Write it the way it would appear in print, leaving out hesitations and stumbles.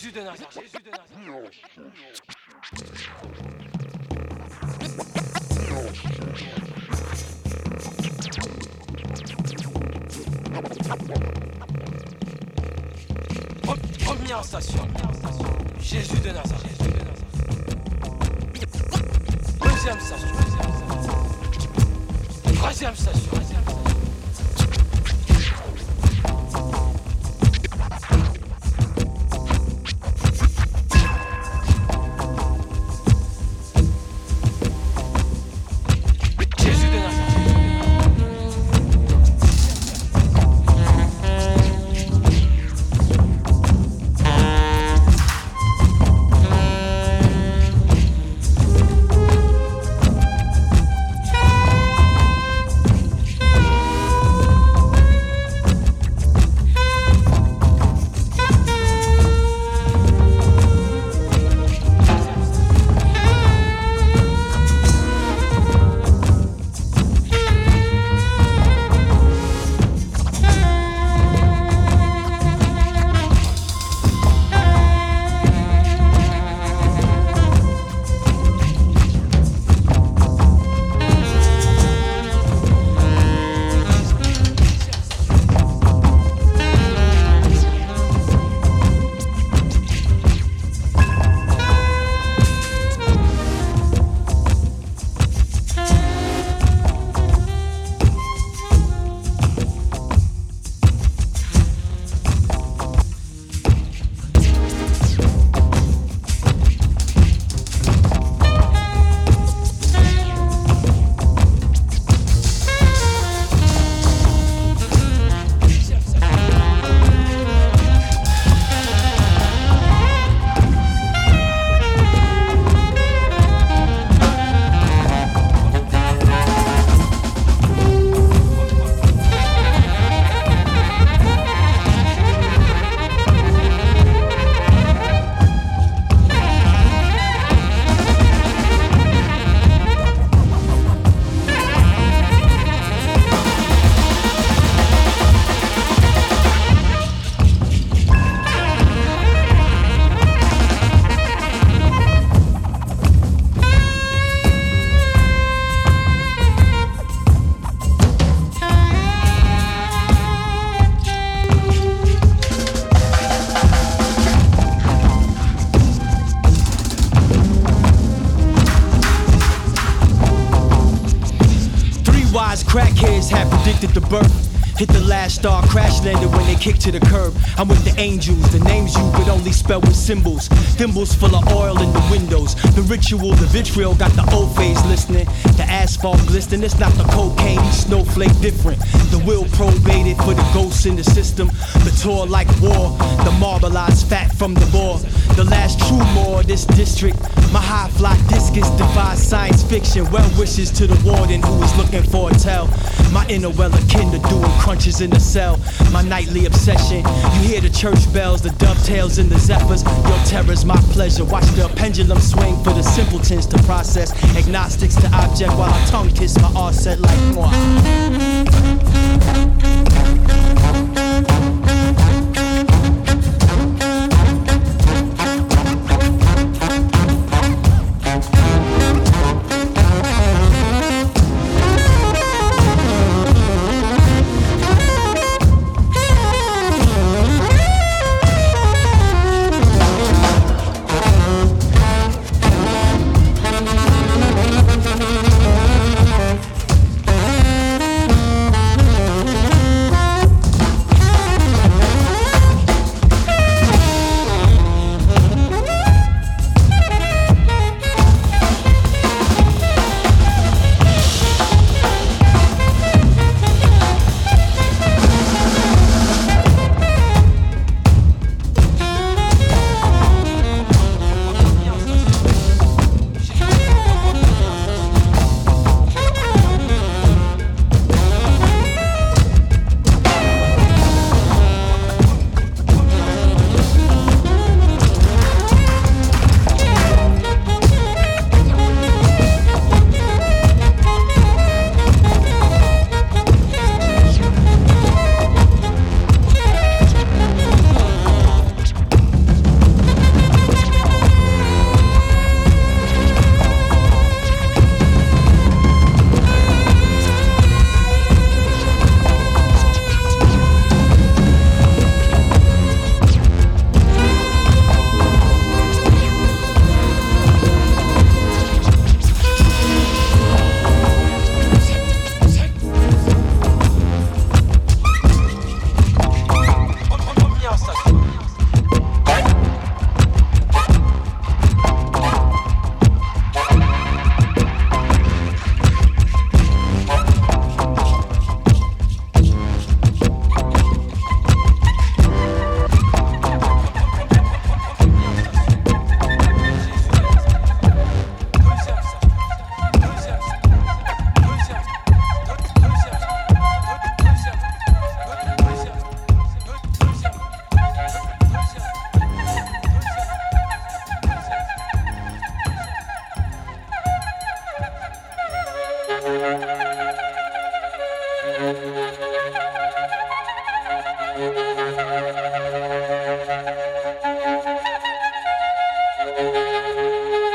Jésus de Nazareth. Jésus de Nazareth. Première station. Jésus de Nazareth. Deuxième station. Troisième station. Crackheads had predicted the birth. Hit the last star, crash landed when they kicked to the curb. I'm with the angels, the names you could only spell with symbols. Thimbles full of oil in the windows. The ritual, the vitriol got the old phase listening. The asphalt glistening, it's not the cocaine, snowflake different. The will probated for the ghosts in the system. The tour like war, the marbleized fat from the bore. The last true more, this district. My high fly discus defies science fiction. Well wishes to the warden who was looking for a tell. My inner well akin to doing crunches in the cell. My nightly obsession. You hear the church bells, the dovetails and the zephyrs. Your terror's my pleasure. Watch the pendulum swing for the simpletons to process. Agnostics to object while I tongue kiss my offset like moi. Thank you.